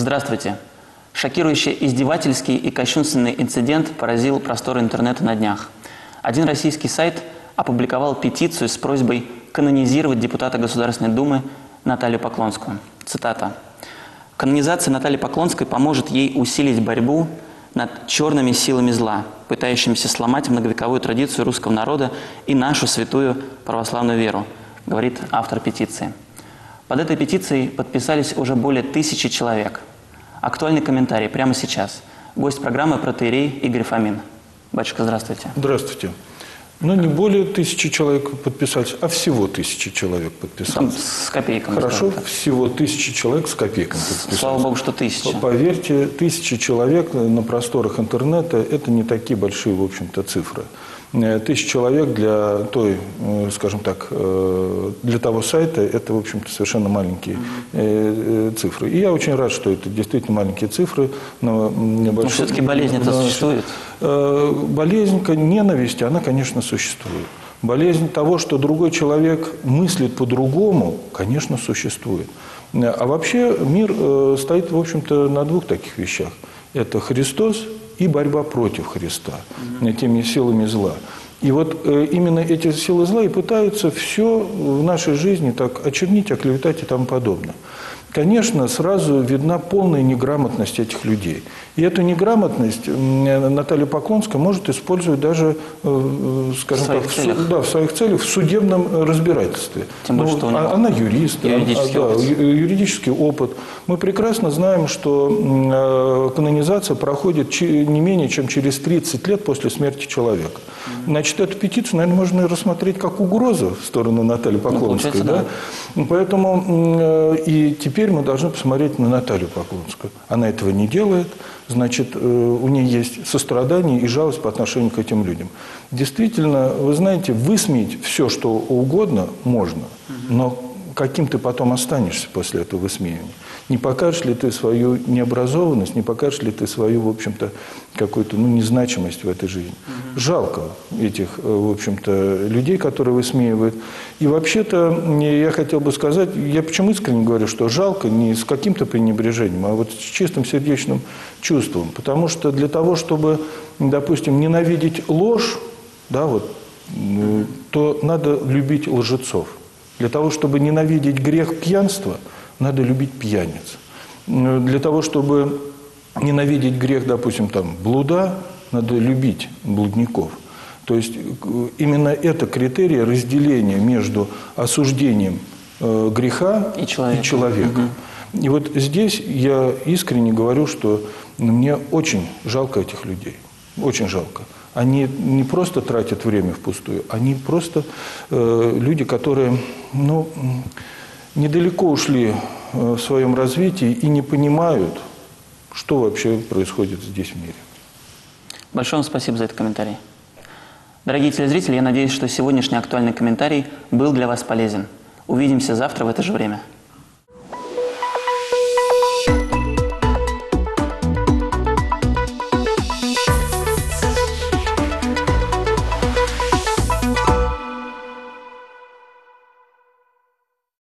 Здравствуйте. Шокирующий издевательский и кощунственный инцидент поразил просторы интернета на днях. Один российский сайт опубликовал петицию с просьбой канонизировать депутата Государственной Думы Наталью Поклонскую. Цитата. «Канонизация Натальи Поклонской поможет ей усилить борьбу над черными силами зла, пытающимися сломать многовековую традицию русского народа и нашу святую православную веру», говорит автор петиции. Под этой петицией подписались уже более 1000 человек. Актуальный комментарий прямо сейчас. Гость программы протоиерей Игорь Фомин. Батюшка, здравствуйте. Здравствуйте. Ну, не более 1000 человек подписались, а всего 1000 человек подписались. С копейками. Хорошо, всего 1000 человек с копейками подписались. Слава Богу, что 1000. Поверьте, 1000 человек на просторах интернета – это не такие большие, в общем-то, цифры. 1000 человек для той, скажем так, для того сайта – это, в общем-то, совершенно маленькие цифры. И я очень рад, что это действительно маленькие цифры. Но все-таки болезнь-то существует? Болезнь ненависти, она, конечно, существует. Болезнь того, что другой человек мыслит по-другому, конечно, существует. А вообще мир стоит, в общем-то, на двух таких вещах. Это Христос и борьба против Христа, теми силами зла. И вот именно эти силы зла и пытаются все в нашей жизни так очернить, оклеветать и тому подобное. Конечно, сразу видна полная неграмотность этих людей. И эту неграмотность Наталья Поклонская может использовать даже, скажем так, в своих целях, в судебном разбирательстве. Тем более, что она юрист, юридический опыт. Мы прекрасно знаем, что канонизация проходит не менее чем через 30 лет после смерти человека. Значит, эту петицию, наверное, можно рассмотреть как угрозу в сторону Натальи Поклонской. Да? Поэтому и теперь мы должны посмотреть на Наталью Поклонскую. Она этого не делает, значит, у нее есть сострадание и жалость по отношению к этим людям. Действительно, вы знаете, высмеять все, что угодно можно, но каким ты потом останешься после этого высмеивания? Не покажешь ли ты свою необразованность, не покажешь ли ты свою, в общем-то, какую-то незначимость в этой жизни? Жалко этих, в общем-то, людей, которые высмеивают. И вообще-то я хотел бы сказать, я почему искренне говорю, что жалко не с каким-то пренебрежением, а вот с чистым сердечным чувством. Потому что для того, чтобы, допустим, ненавидеть ложь, да, вот, то надо любить лжецов. Для того, чтобы ненавидеть грех пьянства, надо любить пьяниц. Для того, чтобы ненавидеть грех, допустим, блуда, надо любить блудников. То есть именно это критерий разделения между осуждением греха и человека. И вот здесь я искренне говорю, что мне очень жалко этих людей. Очень жалко. Они не просто тратят время впустую, они просто люди, которые недалеко ушли в своем развитии и не понимают, что вообще происходит здесь в мире. Большое вам спасибо за этот комментарий. Дорогие телезрители, я надеюсь, что сегодняшний актуальный комментарий был для вас полезен. Увидимся завтра в это же время.